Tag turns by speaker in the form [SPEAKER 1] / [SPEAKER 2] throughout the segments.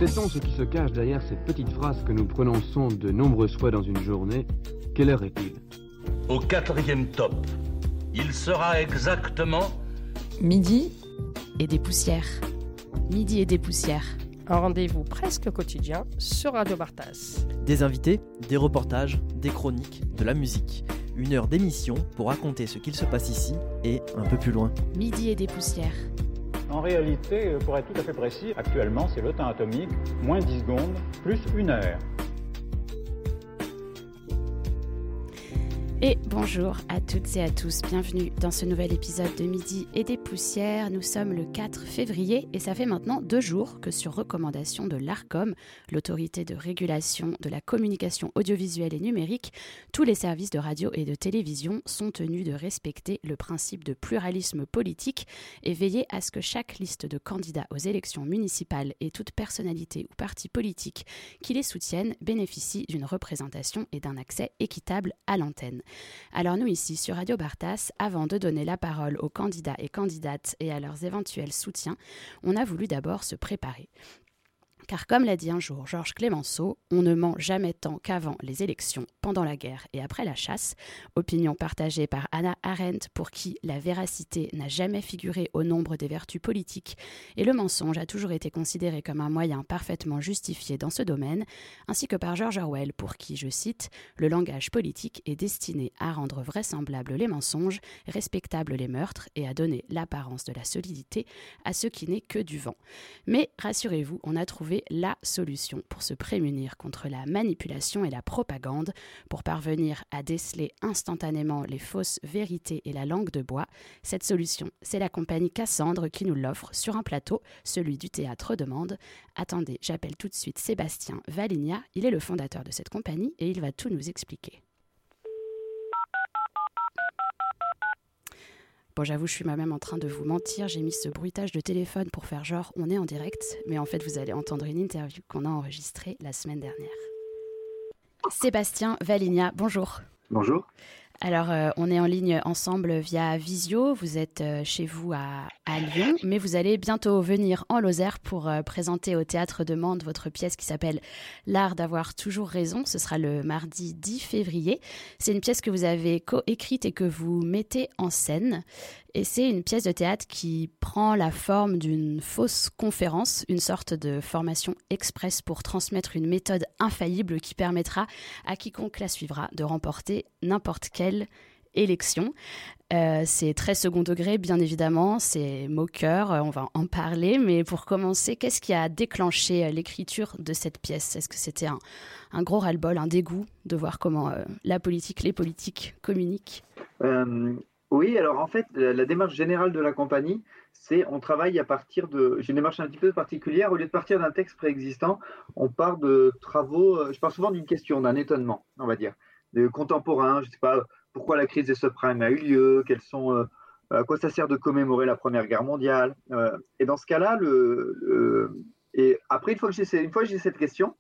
[SPEAKER 1] Sait-on ce qui se cache derrière cette petite phrase que nous prononçons de nombreuses fois dans une journée? Quelle heure est-il?
[SPEAKER 2] Au 4e top, il sera exactement...
[SPEAKER 3] Midi et des poussières. Midi et des poussières.
[SPEAKER 4] Un rendez-vous presque quotidien sur Radio Bartas.
[SPEAKER 5] Des invités, des reportages, des chroniques, de la musique. Une heure d'émission pour raconter ce qu'il se passe ici et un peu plus loin.
[SPEAKER 3] Midi et des poussières.
[SPEAKER 6] En réalité, pour être tout à fait précis, actuellement c'est le temps atomique, moins 10 secondes, plus 1 heure.
[SPEAKER 3] Et bonjour à toutes et à tous, bienvenue dans ce nouvel épisode de Midi et des poussières. Nous sommes le 4 février et ça fait maintenant 2 jours que sur recommandation de l'ARCOM, l'autorité de régulation de la communication audiovisuelle et numérique, tous les services de radio et de télévision sont tenus de respecter le principe de pluralisme politique et veiller à ce que chaque liste de candidats aux élections municipales et toute personnalité ou parti politique qui les soutiennent bénéficie d'une représentation et d'un accès équitable à l'antenne. Alors nous ici sur Radio Bartas, avant de donner la parole aux candidats et candidates et à leurs éventuels soutiens, on a voulu d'abord se préparer. Car comme l'a dit un jour Georges Clemenceau, on ne ment jamais tant qu'avant les élections, pendant la guerre et après la chasse. Opinion partagée par Hannah Arendt pour qui la véracité n'a jamais figuré au nombre des vertus politiques et le mensonge a toujours été considéré comme un moyen parfaitement justifié dans ce domaine, ainsi que par George Orwell pour qui, je cite, « Le langage politique est destiné à rendre vraisemblables les mensonges, respectables les meurtres et à donner l'apparence de la solidité à ce qui n'est que du vent. » Mais rassurez-vous, on a trouvé la solution pour se prémunir contre la manipulation et la propagande, pour parvenir à déceler instantanément les fausses vérités et la langue de bois. Cette solution, c'est la compagnie Cassandre qui nous l'offre sur un plateau, celui du Théâtre Demande. Attendez, j'appelle tout de suite Sébastien Valigna, il est le fondateur de cette compagnie et il va tout nous expliquer. Bon, j'avoue, je suis moi-même en train de vous mentir. J'ai mis ce bruitage de téléphone pour faire genre on est en direct. Mais en fait, vous allez entendre une interview qu'on a enregistrée la semaine dernière. Sébastien Valigna, bonjour.
[SPEAKER 7] Bonjour.
[SPEAKER 3] Alors, on est en ligne ensemble via Visio. Vous êtes chez vous à Lyon, mais vous allez bientôt venir en Lozère pour présenter au Théâtre de Mende votre pièce qui s'appelle « L'art d'avoir toujours raison ». Ce sera le mardi 10 février. C'est une pièce que vous avez coécrite et que vous mettez en scène. Et c'est une pièce de théâtre qui prend la forme d'une fausse conférence, une sorte de formation express pour transmettre une méthode infaillible qui permettra à quiconque la suivra de remporter n'importe quelle élection. C'est très second degré, bien évidemment, c'est moqueur, on va en parler. Mais pour commencer, qu'est-ce qui a déclenché l'écriture de cette pièce? Est-ce que c'était un gros ras-le-bol, un dégoût de voir comment les politiques communiquent?
[SPEAKER 7] Oui, alors en fait, la démarche générale de la compagnie, c'est on travaille à partir de... J'ai une démarche un petit peu particulière. Au lieu de partir d'un texte préexistant, on part de travaux... Je pars souvent d'une question, d'un étonnement, on va dire, de contemporain. Je ne sais pas pourquoi la crise des subprimes a eu lieu, à quoi ça sert de commémorer la Première Guerre mondiale. Et dans ce cas-là, et après, une fois que j'ai cette question,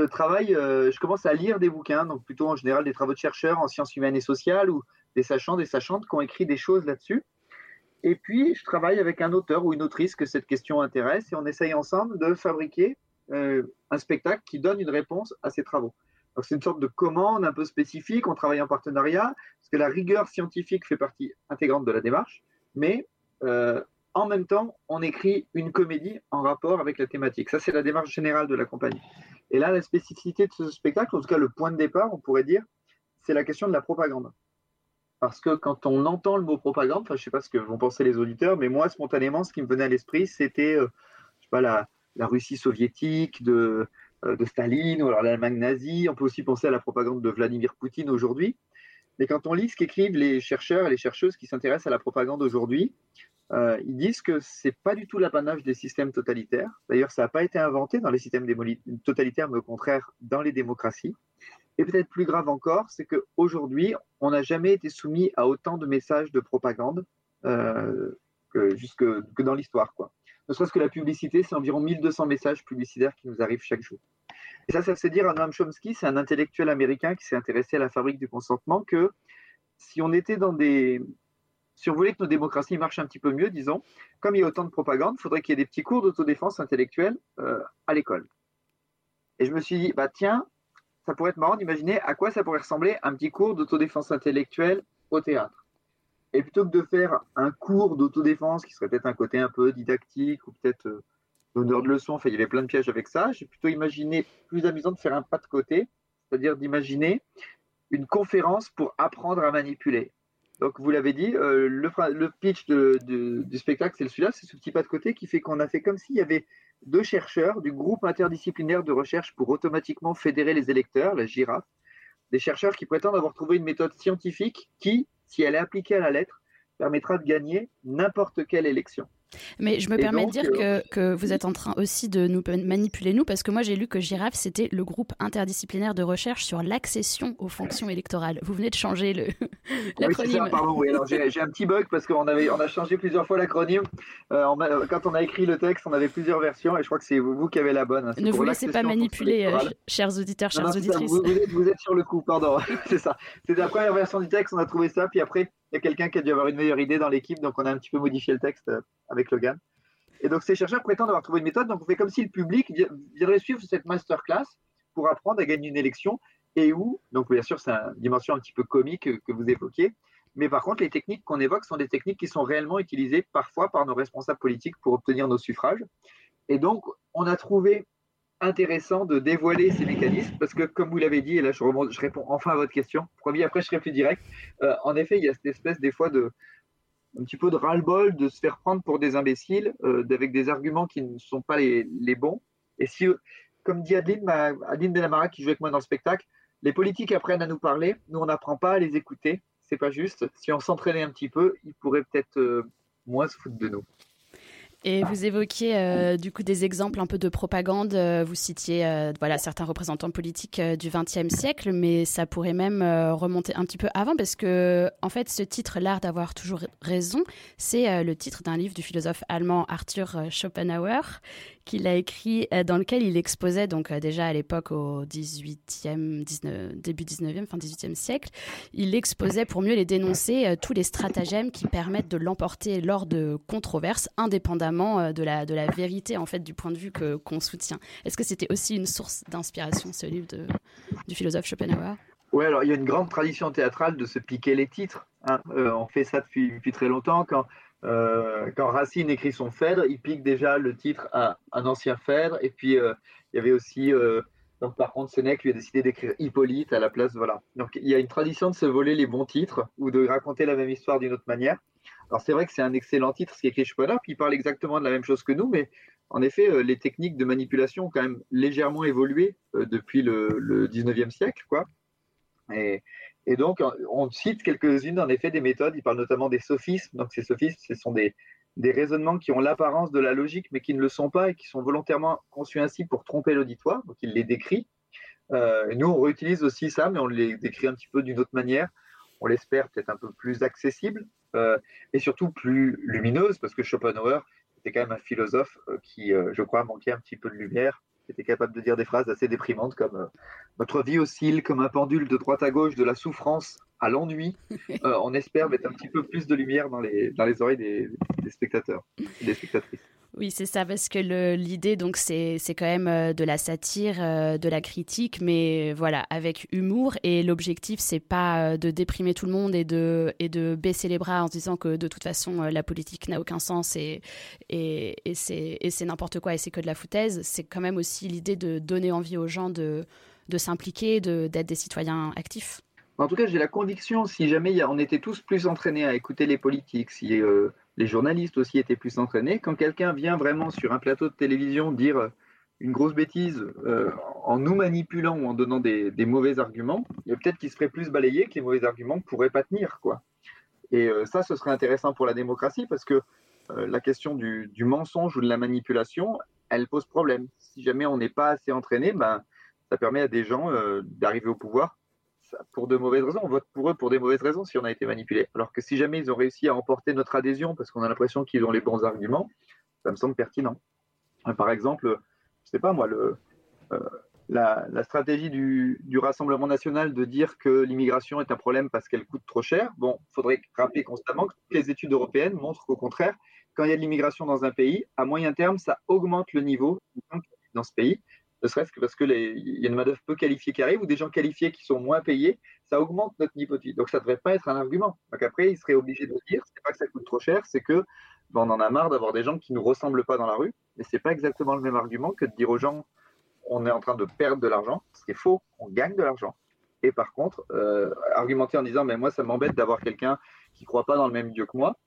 [SPEAKER 7] je commence à lire des bouquins, donc plutôt en général des travaux de chercheurs en sciences humaines et sociales ou des sachants, des sachantes qui ont écrit des choses là-dessus. Et puis, je travaille avec un auteur ou une autrice que cette question intéresse et on essaye ensemble de fabriquer un spectacle qui donne une réponse à ces travaux. Donc, c'est une sorte de commande un peu spécifique, on travaille en partenariat, parce que la rigueur scientifique fait partie intégrante de la démarche, mais en même temps, on écrit une comédie en rapport avec la thématique. Ça, c'est la démarche générale de la compagnie. Et là, la spécificité de ce spectacle, en tout cas le point de départ, on pourrait dire, c'est la question de la propagande. Parce que quand on entend le mot propagande, je ne sais pas ce que vont penser les auditeurs, mais moi, spontanément, ce qui me venait à l'esprit, c'était la Russie soviétique de Staline, ou alors l'Allemagne nazie. On peut aussi penser à la propagande de Vladimir Poutine aujourd'hui. Mais quand on lit ce qu'écrivent les chercheurs et les chercheuses qui s'intéressent à la propagande aujourd'hui, ils disent que ce n'est pas du tout l'apanage des systèmes totalitaires. D'ailleurs, ça n'a pas été inventé dans les systèmes totalitaires, mais au contraire dans les démocraties. Et peut-être plus grave encore, c'est qu'aujourd'hui, on n'a jamais été soumis à autant de messages de propagande que dans l'histoire, quoi. Ne serait-ce que la publicité, c'est environ 1200 messages publicitaires qui nous arrivent chaque jour. Et ça fait dire à Noam Chomsky, c'est un intellectuel américain qui s'est intéressé à la fabrique du consentement, que si on était si on voulait que nos démocraties marchent un petit peu mieux, disons, comme il y a autant de propagande, il faudrait qu'il y ait des petits cours d'autodéfense intellectuelle à l'école. Et je me suis dit, bah tiens, ça pourrait être marrant d'imaginer à quoi ça pourrait ressembler un petit cours d'autodéfense intellectuelle au théâtre. Et plutôt que de faire un cours d'autodéfense qui serait peut-être un côté un peu didactique ou peut-être donneur de leçons, enfin il y avait plein de pièges avec ça, j'ai plutôt imaginé plus amusant de faire un pas de côté, c'est-à-dire d'imaginer une conférence pour apprendre à manipuler. Donc vous l'avez dit, le pitch du spectacle, c'est celui-là, c'est ce petit pas de côté qui fait qu'on a fait comme s'il y avait 2 chercheurs du groupe interdisciplinaire de recherche pour automatiquement fédérer les électeurs, la girafe, des chercheurs qui prétendent avoir trouvé une méthode scientifique qui, si elle est appliquée à la lettre, permettra de gagner n'importe quelle élection.
[SPEAKER 3] Mais je me permets de dire que vous êtes en train aussi de nous manipuler, nous, parce que moi j'ai lu que Girafe, c'était le groupe interdisciplinaire de recherche sur l'accession aux fonctions électorales. Vous venez de changer l'acronyme.
[SPEAKER 7] Oui, c'est ça, pardon, oui. Alors j'ai un petit bug parce qu'on a changé plusieurs fois l'acronyme. Quand on a écrit le texte, on avait plusieurs versions et je crois que c'est vous qui avez la bonne.
[SPEAKER 3] Ne vous laissez pas manipuler, chers auditeurs, chères auditrices.
[SPEAKER 7] Vous êtes sur le coup, pardon. C'est ça. C'était la première version du texte, on a trouvé ça, puis après, il y a quelqu'un qui a dû avoir une meilleure idée dans l'équipe, donc on a un petit peu modifié le texte avec Logan. Et donc ces chercheurs prétendent avoir trouvé une méthode, donc on fait comme si le public viendrait suivre cette masterclass pour apprendre à gagner une élection, et où, donc bien sûr c'est une dimension un petit peu comique que vous évoquez, mais par contre les techniques qu'on évoque sont des techniques qui sont réellement utilisées parfois par nos responsables politiques pour obtenir nos suffrages. Et donc on a trouvé intéressant de dévoiler ces mécanismes parce que, comme vous l'avez dit, et là je réponds enfin à votre question, promis, après je serai plus direct, en effet il y a cette espèce des fois un petit peu de ras-le-bol de se faire prendre pour des imbéciles avec des arguments qui ne sont pas les bons. Et si, comme dit Adeline Benamara qui joue avec moi dans le spectacle, les politiques apprennent à nous parler, nous on n'apprend pas à les écouter, c'est pas juste. Si on s'entraînait un petit peu, ils pourraient peut-être moins se foutre de nous.
[SPEAKER 3] Et vous évoquiez du coup des exemples un peu de propagande. Vous citiez certains représentants politiques du XXe siècle, mais ça pourrait même remonter un petit peu avant parce que en fait, ce titre, L'art d'avoir toujours raison, c'est le titre d'un livre du philosophe allemand Arthur Schopenhauer qu'il a écrit, dans lequel il exposait donc déjà à l'époque au début 19e, fin 18e siècle, il exposait pour mieux les dénoncer tous les stratagèmes qui permettent de l'emporter lors de controverses indépendamment de la vérité en fait du point de vue qu'on soutient. Est-ce que c'était aussi une source d'inspiration, ce livre du philosophe Schopenhauer ?
[SPEAKER 7] Oui, alors il y a une grande tradition théâtrale de se piquer les titres. Hein. On fait ça depuis très longtemps. Quand Racine écrit son Phèdre, il pique déjà le titre à un ancien Phèdre. Et puis il y avait aussi, donc par contre, Sénèque lui a décidé d'écrire Hippolyte à la place. Voilà. Donc il y a une tradition de se voler les bons titres ou de raconter la même histoire d'une autre manière. Alors c'est vrai que c'est un excellent titre, ce qu'écrit Schopenhauer, qui parle exactement de la même chose que nous, mais en effet, les techniques de manipulation ont quand même légèrement évolué depuis le 19e siècle, quoi. Et donc, on cite quelques-unes, en effet, des méthodes. Il parle notamment des sophismes. Donc, ces sophismes, ce sont des raisonnements qui ont l'apparence de la logique, mais qui ne le sont pas et qui sont volontairement conçus ainsi pour tromper l'auditoire. Donc, il les décrit. Nous, on réutilise aussi ça, mais on les décrit un petit peu d'une autre manière. On l'espère peut-être un peu plus accessible et surtout plus lumineuse, parce que Schopenhauer était quand même un philosophe qui, je crois, manquait un petit peu de lumière, qui était capable de dire des phrases assez déprimantes comme notre vie oscille comme un pendule de droite à gauche, de la souffrance à l'ennui. On espère mettre un petit peu plus de lumière dans les oreilles des spectateurs, des spectatrices.
[SPEAKER 3] Oui, c'est ça, parce que l'idée, donc, c'est quand même de la satire, de la critique, mais voilà, avec humour. Et l'objectif, c'est pas de déprimer tout le monde et de baisser les bras en se disant que de toute façon, la politique n'a aucun sens et c'est n'importe quoi et c'est que de la foutaise. C'est quand même aussi l'idée de donner envie aux gens de s'impliquer, d'être des citoyens actifs.
[SPEAKER 7] En tout cas, j'ai la conviction, si jamais on était tous plus entraînés à écouter les politiques, si les journalistes aussi étaient plus entraînés, quand quelqu'un vient vraiment sur un plateau de télévision dire une grosse bêtise en nous manipulant ou en donnant des mauvais arguments, peut-être qu'il se ferait plus balayer que les mauvais arguments ne pourraient pas tenir, quoi. Et ça, ce serait intéressant pour la démocratie parce que la question du mensonge ou de la manipulation, elle pose problème. Si jamais on n'est pas assez entraîné, ça permet à des gens d'arriver au pouvoir pour de mauvaises raisons. On vote pour eux pour des mauvaises raisons si on a été manipulé. Alors que si jamais ils ont réussi à emporter notre adhésion parce qu'on a l'impression qu'ils ont les bons arguments, ça me semble pertinent. Par exemple, je sais pas moi, la stratégie du Rassemblement national de dire que l'immigration est un problème parce qu'elle coûte trop cher, il faudrait rappeler constamment que toutes les études européennes montrent qu'au contraire, quand il y a de l'immigration dans un pays, à moyen terme, ça augmente le niveau dans ce pays. ne serait-ce que parce qu'il y a une main-d'œuvre peu qualifiée qui arrive ou des gens qualifiés qui sont moins payés, ça augmente notre niveau de vie. Donc ça ne devrait pas être un argument. Donc après, il serait obligé de dire, c'est pas que ça coûte trop cher, c'est que on en a marre d'avoir des gens qui ne nous ressemblent pas dans la rue. Mais c'est pas exactement le même argument que de dire aux gens, on est en train de perdre de l'argent, ce qui est faux, on gagne de l'argent. Et par contre, argumenter en disant, mais moi, ça m'embête d'avoir quelqu'un qui ne croit pas dans le même Dieu que moi,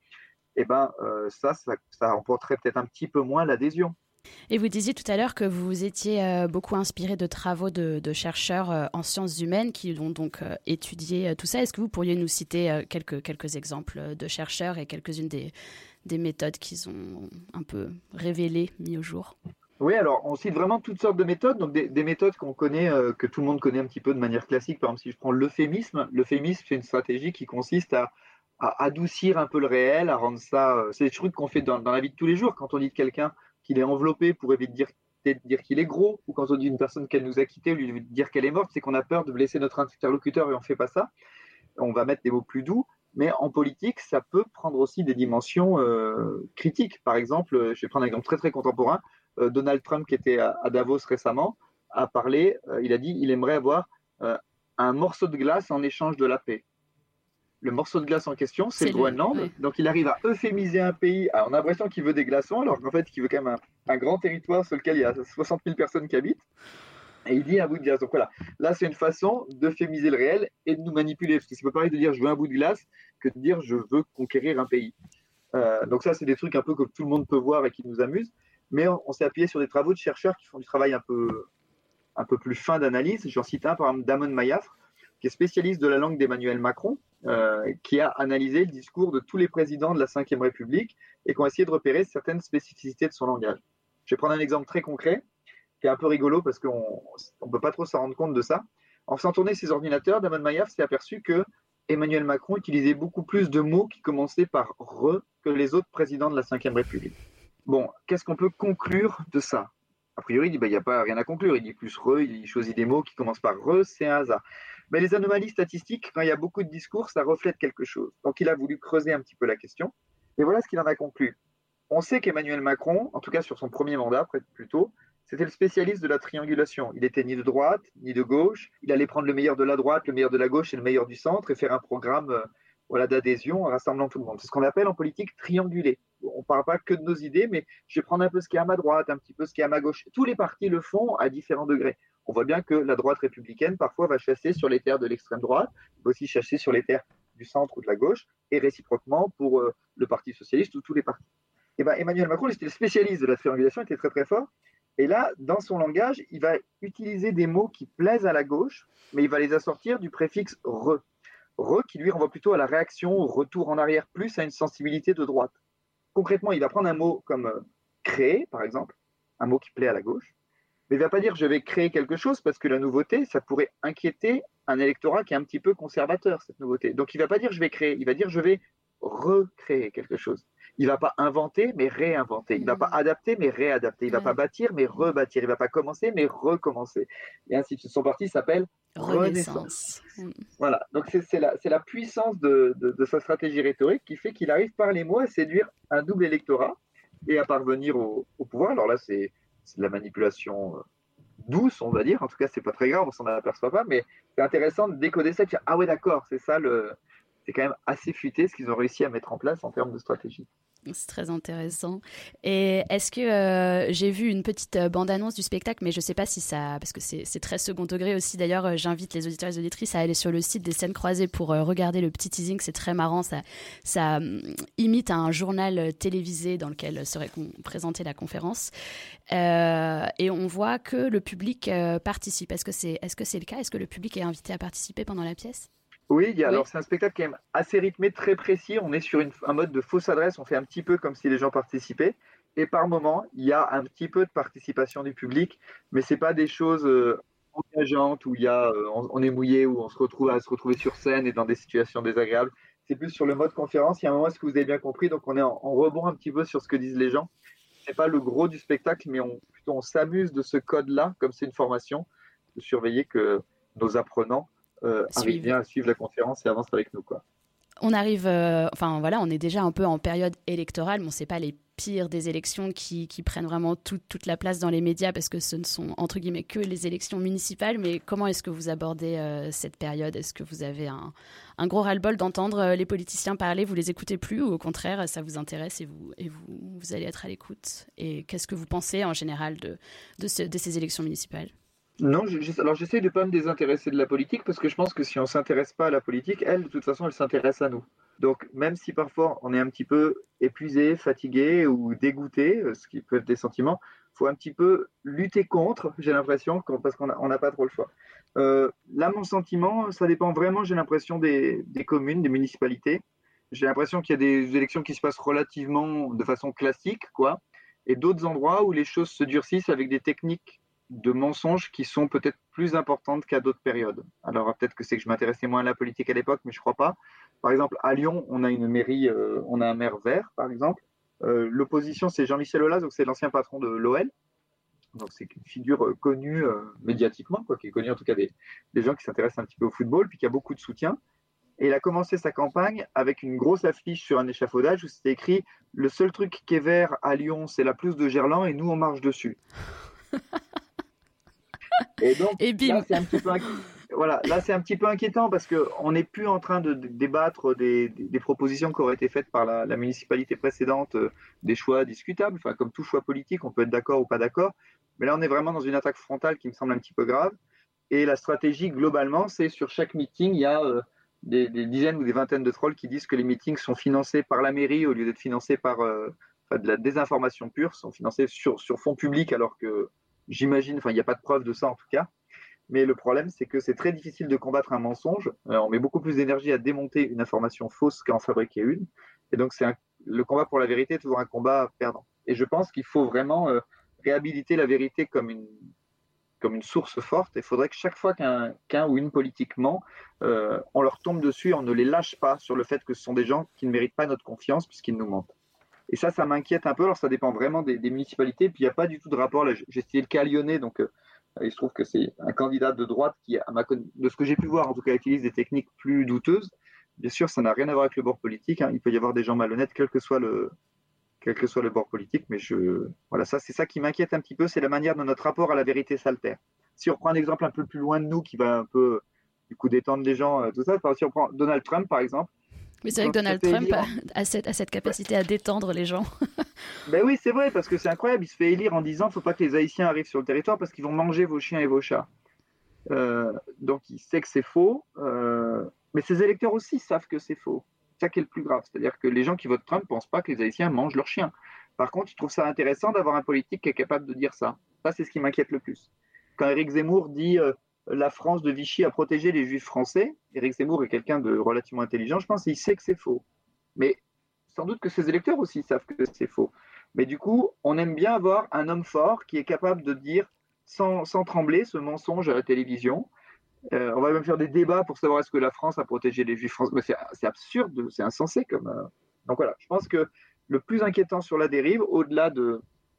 [SPEAKER 7] ça remporterait peut-être un petit peu moins l'adhésion.
[SPEAKER 3] Et vous disiez tout à l'heure que vous étiez beaucoup inspiré de travaux de chercheurs en sciences humaines qui ont donc étudié tout ça. Est-ce que vous pourriez nous citer quelques exemples de chercheurs et quelques-unes des méthodes qu'ils ont un peu révélées, mis au jour?
[SPEAKER 7] Oui, alors on cite vraiment toutes sortes de méthodes, donc des méthodes qu'on connaît, que tout le monde connaît un petit peu de manière classique. Par exemple, si je prends l'euphémisme, c'est une stratégie qui consiste à adoucir un peu le réel, à rendre ça... c'est des trucs qu'on fait dans la vie de tous les jours. Quand on dit de quelqu'un qu'il est enveloppé pour éviter de dire qu'il est gros, ou quand on dit une personne qu'elle nous a quitté, lui dire qu'elle est morte, c'est qu'on a peur de blesser notre interlocuteur et on ne fait pas ça. On va mettre des mots plus doux, mais en politique, ça peut prendre aussi des dimensions critiques. Par exemple, je vais prendre un exemple très très contemporain, Donald Trump, qui était à Davos récemment, a parlé, il a dit qu'il aimerait avoir un morceau de glace en échange de la paix. Le morceau de glace en question, c'est le Groenland. Ouais. Donc il arrive à euphémiser un pays. Alors, on a l'impression qu'il veut des glaçons, alors qu'en fait, il veut quand même un grand territoire sur lequel il y a 60 000 personnes qui habitent. Et il dit un bout de glace. Donc voilà, là, c'est une façon d'euphémiser le réel et de nous manipuler. Parce que c'est pas pareil de dire je veux un bout de glace que de dire je veux conquérir un pays. Donc ça, c'est des trucs un peu que tout le monde peut voir et qui nous amusent. Mais on s'est appuyé sur des travaux de chercheurs qui font du travail un peu plus fin d'analyse. J'en cite un, par exemple, Damon Mayafre, qui est spécialiste de la langue d'Emmanuel Macron, qui a analysé le discours de tous les présidents de la Ve République et qui ont essayé de repérer certaines spécificités de son langage. Je vais prendre un exemple très concret, qui est un peu rigolo parce qu'on ne peut pas trop s'en rendre compte de ça. En faisant tourner ses ordinateurs, Damon Mayafre s'est aperçu que Emmanuel Macron utilisait beaucoup plus de mots qui commençaient par « re » que les autres présidents de la Ve République. Bon, qu'est-ce qu'on peut conclure de ça? A priori, il dit, il n'y a pas rien à conclure. Il dit plus « re », il choisit des mots qui commencent par « re », c'est un hasard. Mais les anomalies statistiques, quand il y a beaucoup de discours, ça reflète quelque chose. Donc il a voulu creuser un petit peu la question. Et voilà ce qu'il en a conclu. On sait qu'Emmanuel Macron, en tout cas sur son premier mandat plutôt, c'était le spécialiste de la triangulation. Il n'était ni de droite, ni de gauche. Il allait prendre le meilleur de la droite, le meilleur de la gauche et le meilleur du centre et faire un programme d'adhésion en rassemblant tout le monde. C'est ce qu'on appelle en politique trianguler. On ne parle pas que de nos idées, mais je vais prendre un peu ce qui est à ma droite, un petit peu ce qui est à ma gauche. Tous les partis le font à différents degrés. On voit bien que la droite républicaine, parfois, va chasser sur les terres de l'extrême droite, va aussi chasser sur les terres du centre ou de la gauche, et réciproquement pour le Parti socialiste ou tous les partis. Et Emmanuel Macron, il était le spécialiste de la triangulation, il était très très fort. Et là, dans son langage, il va utiliser des mots qui plaisent à la gauche, mais il va les assortir du préfixe « re ». « Re » qui lui renvoie plutôt à la réaction, au retour en arrière, plus à une sensibilité de droite. Concrètement, il va prendre un mot comme « créer », par exemple, un mot qui plaît à la gauche, mais il ne va pas dire « je vais créer quelque chose » parce que la nouveauté, ça pourrait inquiéter un électorat qui est un petit peu conservateur, cette nouveauté. Donc il ne va pas dire « je vais créer », il va dire « je vais recréer quelque chose ». Il ne va pas inventer, mais réinventer. Il ne va pas adapter, mais réadapter. Il ne va pas bâtir, mais rebâtir. Il ne va pas commencer, mais recommencer. Et ainsi de suite. Son parti s'appelle Renaissance. Voilà. Donc c'est la puissance de sa stratégie rhétorique qui fait qu'il arrive par les mots à séduire un double électorat et à parvenir au pouvoir. Alors là, c'est de la manipulation douce, on va dire. En tout cas, c'est pas très grave, on s'en aperçoit pas. Mais c'est intéressant de décoder ça et de dire « Ah ouais, d'accord, c'est ça le... » C'est quand même assez futé ce qu'ils ont réussi à mettre en place en termes de stratégie.
[SPEAKER 3] C'est très intéressant. Et est-ce que j'ai vu une petite bande-annonce du spectacle, mais je ne sais pas si ça... Parce que c'est très second degré aussi. D'ailleurs, j'invite les auditeurs et les auditrices à aller sur le site des Scènes Croisées pour regarder le petit teasing. C'est très marrant. Ça imite un journal télévisé dans lequel serait présentée la conférence. Et on voit que le public participe. Est-ce que c'est le cas? Est-ce que le public est invité à participer pendant la pièce?
[SPEAKER 7] Oui, alors c'est un spectacle quand même assez rythmé, très précis. On est sur un mode de fausse adresse. On fait un petit peu comme si les gens participaient. Et par moment, il y a un petit peu de participation du public, mais ce n'est pas des choses engageantes où on est mouillé, où on se retrouve à se retrouver sur scène et dans des situations désagréables. C'est plus sur le mode conférence. Il y a un moment, est-ce que vous avez bien compris? Donc on est en rebond un petit peu sur ce que disent les gens. Ce n'est pas le gros du spectacle, mais on s'amuse de ce code-là, comme c'est une formation, de surveiller que nos apprenants arrive bien à suivre la conférence et avance avec nous, quoi.
[SPEAKER 3] On arrive, on est déjà un peu en période électorale, mais on ne sait pas les pire des élections qui prennent vraiment toute la place dans les médias parce que ce ne sont entre guillemets que les élections municipales. Mais comment est-ce que vous abordez cette période ? Est-ce que vous avez un gros ras-le-bol d'entendre les politiciens parler, vous les écoutez plus, ou au contraire ça vous intéresse et vous allez être à l'écoute ? Et qu'est-ce que vous pensez en général de ces élections municipales ?
[SPEAKER 7] Non, alors j'essaye de ne pas me désintéresser de la politique parce que je pense que si on ne s'intéresse pas à la politique, elle, de toute façon, elle s'intéresse à nous. Donc même si parfois on est un petit peu épuisé, fatigué ou dégoûté, ce qui peut être des sentiments, il faut un petit peu lutter contre, j'ai l'impression, parce qu'on n'a pas trop le choix. Là, mon sentiment, ça dépend vraiment, j'ai l'impression, des communes, des municipalités. J'ai l'impression qu'il y a des élections qui se passent relativement de façon classique, quoi, et d'autres endroits où les choses se durcissent avec des techniques de mensonges qui sont peut-être plus importantes qu'à d'autres périodes. Alors peut-être que c'est que je m'intéressais moins à la politique à l'époque, mais je ne crois pas. Par exemple, à Lyon, on a une mairie, on a un maire vert, par exemple. L'opposition, c'est Jean-Michel Aulas, donc c'est l'ancien patron de l'OL. Donc c'est une figure connue médiatiquement, quoi, qui est connue en tout cas des gens qui s'intéressent un petit peu au football, puis qui a beaucoup de soutien. Et il a commencé sa campagne avec une grosse affiche sur un échafaudage où c'était écrit « Le seul truc qui est vert à Lyon, c'est la pelouse de Gerland et nous, on marche dessus ». Et donc, là, c'est un petit peu inquiétant parce qu'on n'est plus en train de débattre des propositions qui auraient été faites par la municipalité précédente, des choix discutables. Enfin, comme tout choix politique, on peut être d'accord ou pas d'accord. Mais là, on est vraiment dans une attaque frontale qui me semble un petit peu grave. Et la stratégie, globalement, c'est sur chaque meeting, il y a des dizaines ou des vingtaines de trolls qui disent que les meetings sont financés par la mairie au lieu d'être financés par de la désinformation pure, sont financés sur fonds publics alors que j'imagine, il n'y a pas de preuve de ça en tout cas, mais le problème c'est que c'est très difficile de combattre un mensonge, on met beaucoup plus d'énergie à démonter une information fausse qu'à en fabriquer une, et donc le combat pour la vérité est toujours un combat perdant. Et je pense qu'il faut vraiment réhabiliter la vérité comme une source forte, et il faudrait que chaque fois qu'un ou une politique ment, on leur tombe dessus et on ne les lâche pas sur le fait que ce sont des gens qui ne méritent pas notre confiance puisqu'ils nous mentent. Et ça m'inquiète un peu. Alors, ça dépend vraiment des municipalités. Puis, il n'y a pas du tout de rapport. Là, j'ai essayé le cas lyonnais. Donc, il se trouve que c'est un candidat de droite qui, de ce que j'ai pu voir, en tout cas, utilise des techniques plus douteuses. Bien sûr, ça n'a rien à voir avec le bord politique. Hein. Il peut y avoir des gens malhonnêtes, quel que soit le bord politique. Mais voilà, c'est ça qui m'inquiète un petit peu. C'est la manière dont notre rapport à la vérité s'altère. Si on prend un exemple un peu plus loin de nous, qui va un peu, du coup, détendre les gens, tout ça. Si on prend Donald Trump, par exemple.
[SPEAKER 3] Mais c'est vrai que Donald Trump a cette capacité à détendre les gens.
[SPEAKER 7] Ben oui, c'est vrai, parce que c'est incroyable. Il se fait élire en disant qu'il ne faut pas que les Haïtiens arrivent sur le territoire parce qu'ils vont manger vos chiens et vos chats. Donc il sait que c'est faux. Mais ses électeurs aussi savent que c'est faux. C'est ça qui est le plus grave. C'est-à-dire que les gens qui votent Trump ne pensent pas que les Haïtiens mangent leurs chiens. Par contre, ils trouvent ça intéressant d'avoir un politique qui est capable de dire ça. Ça, c'est ce qui m'inquiète le plus. Quand Éric Zemmour dit la France de Vichy a protégé les Juifs français. Éric Zemmour est quelqu'un de relativement intelligent, je pense, et il sait que c'est faux. Mais sans doute que ses électeurs aussi savent que c'est faux. Mais du coup, on aime bien avoir un homme fort qui est capable de dire sans trembler ce mensonge à la télévision. On va même faire des débats pour savoir est-ce que la France a protégé les Juifs français. Mais c'est absurde, c'est insensé. Donc voilà, je pense que le plus inquiétant sur la dérive, au-delà de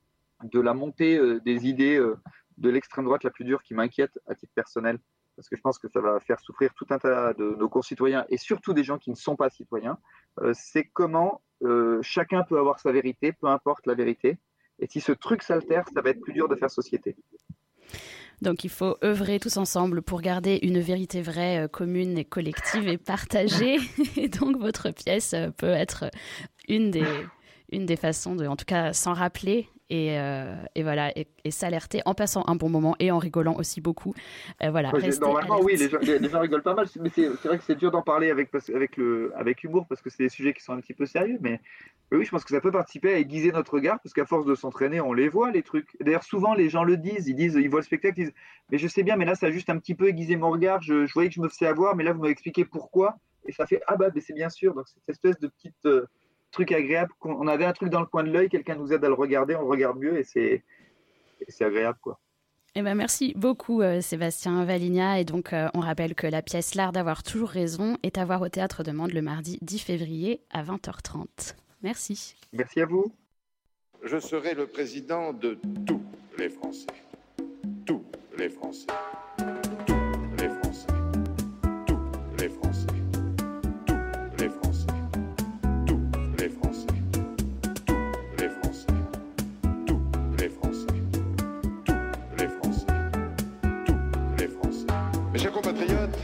[SPEAKER 7] la montée des idées de l'extrême droite la plus dure qui m'inquiète à titre personnel, parce que je pense que ça va faire souffrir tout un tas de nos concitoyens et surtout des gens qui ne sont pas citoyens, c'est comment chacun peut avoir sa vérité, peu importe la vérité, et si ce truc s'altère, ça va être plus dur de faire société.
[SPEAKER 3] Donc il faut œuvrer tous ensemble pour garder une vérité vraie, commune et collective et partagée, et donc votre pièce peut être une des façons de, en tout cas, s'en rappeler et voilà, et s'alerter en passant un bon moment et en rigolant aussi beaucoup. Voilà,
[SPEAKER 7] normalement, oui, les gens rigolent pas mal, mais c'est vrai que c'est dur d'en parler avec humour parce que c'est des sujets qui sont un petit peu sérieux, mais oui, je pense que ça peut participer à aiguiser notre regard parce qu'à force de s'entraîner, on les voit, les trucs. D'ailleurs, souvent, les gens le disent, ils voient le spectacle, ils disent « mais je sais bien, mais là, ça a juste un petit peu aiguisé mon regard, je voyais que je me faisais avoir, mais là, vous m'avez expliqué pourquoi, et ça fait « ah bah, mais c'est bien sûr », donc cette espèce de petite... truc agréable, on avait un truc dans le coin de l'œil, quelqu'un nous aide à le regarder, on le regarde mieux et c'est agréable, quoi.
[SPEAKER 3] Eh ben merci beaucoup Sébastien Valigna, et donc on rappelle que la pièce L'Art d'avoir toujours raison est à voir au Théâtre de Mende le mardi 10 février à 20h30. Merci.
[SPEAKER 7] Merci à vous.
[SPEAKER 8] Je serai le président de tous les Français. Tous les Français. Tous les Français. Tous les Français. Tous les Français. Tous les Français. Tous les Français.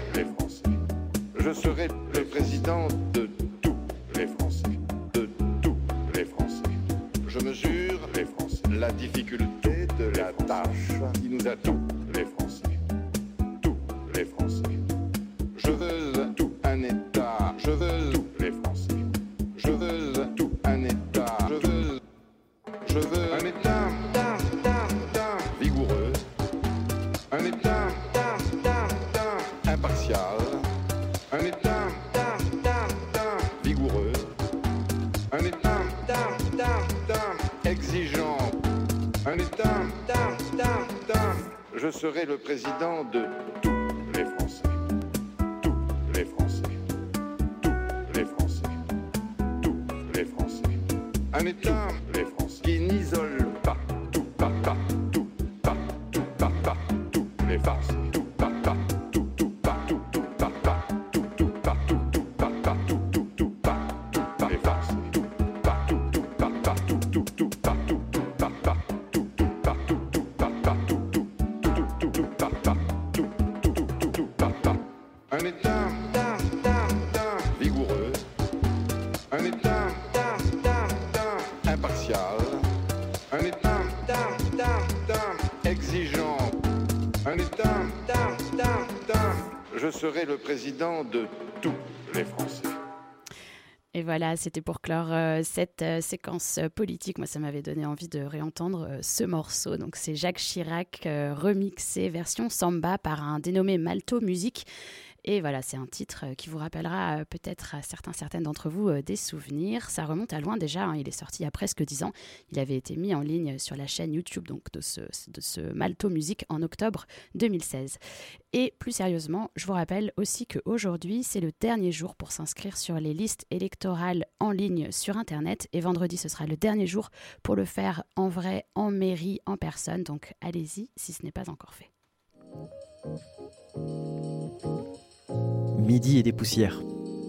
[SPEAKER 8] les Français. Je serai le président de tous les Français. De tous les Français. Je mesure les Français. La difficulté de la tâche qui nous attend, les Français. Tous les Français. Je veux tout un État. Je veux tous les Français. Je veux tout un État. Je veux un État vigoureux. Un État impartial. Un État vigoureux. Un État exigeant. Un État. Je serai le président de tous les Français. Tous les Français. Tous les Français. Tous les Français. Un État, les Français, qui n'isole pas. Tout, pas, tout, pas, tout, pas, tous les Français. Tout, pas, tout, pas, tout, pas, tout, pas, tout, pas, tout, pas, les Français. Tout, pas, tout, pas, tout, pas, tout, pas, un État vigoureux, un État impartial, un État exigeant, un État. Je serai le président de tous les Français.
[SPEAKER 3] Et voilà, c'était pour clore cette séquence politique. Moi, ça m'avait donné envie de réentendre ce morceau. Donc, c'est Jacques Chirac remixé version samba par un dénommé Malto Music. Et voilà, c'est un titre qui vous rappellera peut-être à certaines d'entre vous des souvenirs. Ça remonte à loin déjà, hein. Il est sorti il y a presque 10 ans. Il avait été mis en ligne sur la chaîne YouTube donc de ce Malto Music en octobre 2016. Et plus sérieusement, je vous rappelle aussi qu'aujourd'hui, c'est le dernier jour pour s'inscrire sur les listes électorales en ligne sur Internet. Et vendredi, ce sera le dernier jour pour le faire en vrai, en mairie, en personne. Donc allez-y si ce n'est pas encore fait.
[SPEAKER 5] Midi et des poussières.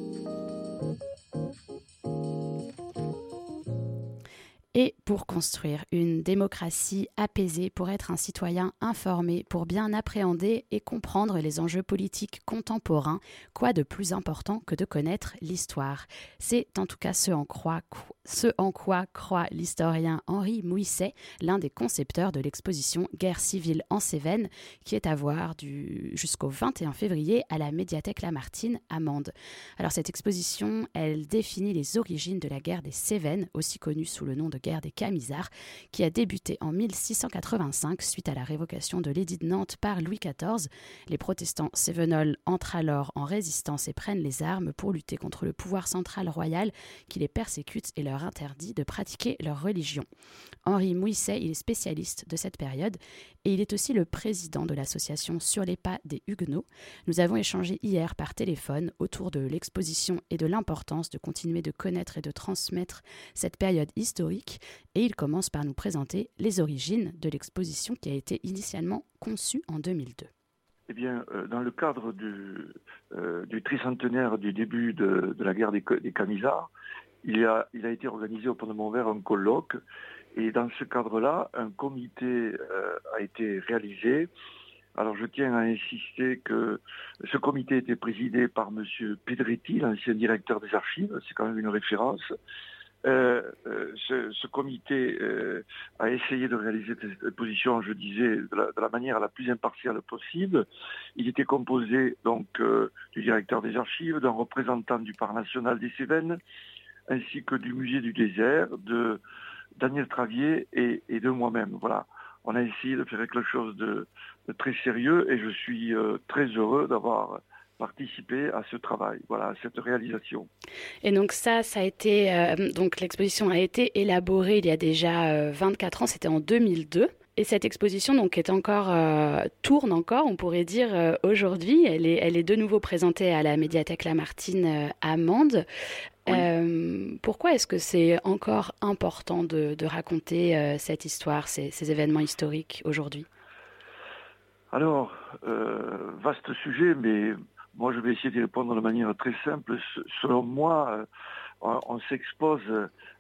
[SPEAKER 3] Et pour construire une démocratie apaisée, pour être un citoyen informé, pour bien appréhender et comprendre les enjeux politiques contemporains, quoi de plus important que de connaître l'histoire ? C'est en tout cas ce en quoi croit l'historien Henri Mouisset, l'un des concepteurs de l'exposition Guerre civile en Cévennes, qui est à voir jusqu'au 21 février à la médiathèque Lamartine à Mende. Alors cette exposition, elle définit les origines de la guerre des Cévennes, aussi connue sous le nom de guerre des Camisards, qui a débuté en 1685 suite à la révocation de l'édit de Nantes par Louis XIV. Les protestants cévenols entrent alors en résistance et prennent les armes pour lutter contre le pouvoir central royal qui les persécute et leur interdit de pratiquer leur religion. Henri Mouisset, il est spécialiste de cette période et il est aussi le président de l'association Sur les pas des Huguenots. Nous avons échangé hier par téléphone autour de l'exposition et de l'importance de continuer de connaître et de transmettre cette période historique. Et il commence par nous présenter les origines de l'exposition qui a été initialement conçue en 2002.
[SPEAKER 9] Eh bien, dans le cadre du tricentenaire du début de la guerre des Camisards, il a été organisé au Pont de Montvert un colloque. Et dans ce cadre-là, un comité a été réalisé. Alors je tiens à insister que ce comité était présidé par M. Pedretti, l'ancien directeur des archives, c'est quand même une référence. Ce comité a essayé de réaliser cette exposition, je disais, de la manière la plus impartiale possible. Il était composé donc du directeur des archives, d'un représentant du Parc national des Cévennes, ainsi que du musée du désert, de Daniel Travier et de moi-même. Voilà. On a essayé de faire quelque chose de très sérieux et je suis très heureux d'avoir participé à ce travail, voilà, à cette réalisation.
[SPEAKER 3] Et donc ça a été, donc l'exposition a été élaborée il y a déjà 24 ans, c'était en 2002. Et cette exposition donc tourne encore, on pourrait dire aujourd'hui. Elle est de nouveau présentée à la médiathèque Lamartine à Mende. Oui. Pourquoi est-ce que c'est encore important de raconter cette histoire, ces événements historiques aujourd'hui ?
[SPEAKER 9] Alors, vaste sujet, mais moi je vais essayer d'y répondre de manière très simple. Selon moi, on s'expose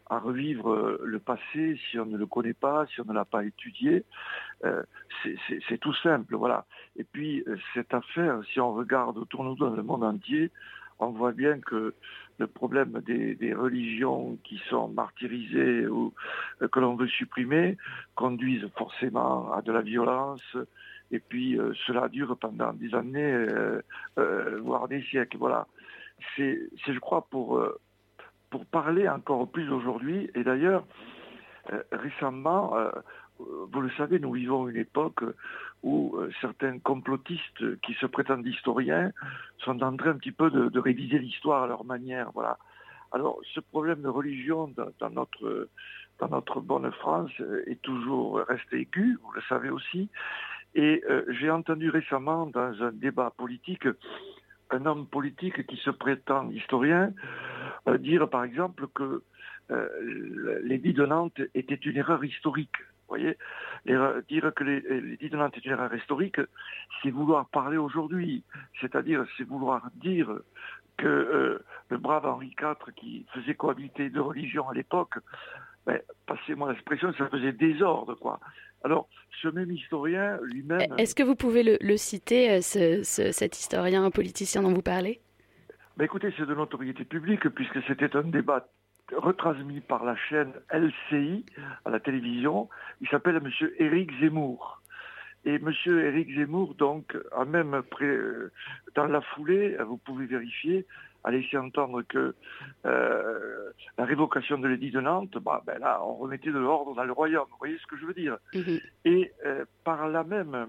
[SPEAKER 9] revivre le passé si on ne le connaît pas, si on ne l'a pas étudié. C'est tout simple, voilà. Et puis, cette affaire, si on regarde autour de nous dans le monde entier, on voit bien que le problème des religions qui sont martyrisées ou que l'on veut supprimer conduisent forcément à de la violence. Et puis, cela dure pendant des années, voire des siècles. Voilà. C'est je crois, pour parler encore plus aujourd'hui. Et d'ailleurs, récemment, vous le savez, nous vivons une époque où certains complotistes qui se prétendent historiens sont en train un petit peu de réviser l'histoire à leur manière. Voilà. Alors, ce problème de religion dans notre bonne France est toujours resté aigu, vous le savez aussi. Et j'ai entendu récemment dans un débat politique un homme politique qui se prétend historien dire par exemple que l'édit de Nantes était une erreur historique. Vous voyez, dire que l'édit de Nantes est une erreur historique, c'est vouloir parler aujourd'hui, c'est-à-dire c'est vouloir dire que le brave Henri IV qui faisait cohabiter deux religions à l'époque, passez-moi l'expression, ça faisait désordre, quoi. Alors, ce même historien lui-même...
[SPEAKER 3] Est-ce que vous pouvez le citer, cet historien politicien dont vous parlez ?
[SPEAKER 9] Écoutez, c'est de notoriété publique, puisque c'était un débat retransmis par la chaîne LCI à la télévision. Il s'appelle M. Éric Zemmour. Et M. Éric Zemmour, donc, a même, dans la foulée, vous pouvez vérifier, a laissé entendre que la révocation de l'édit de Nantes, là, on remettait de l'ordre dans le royaume. Vous voyez ce que je veux dire ? Et par là même,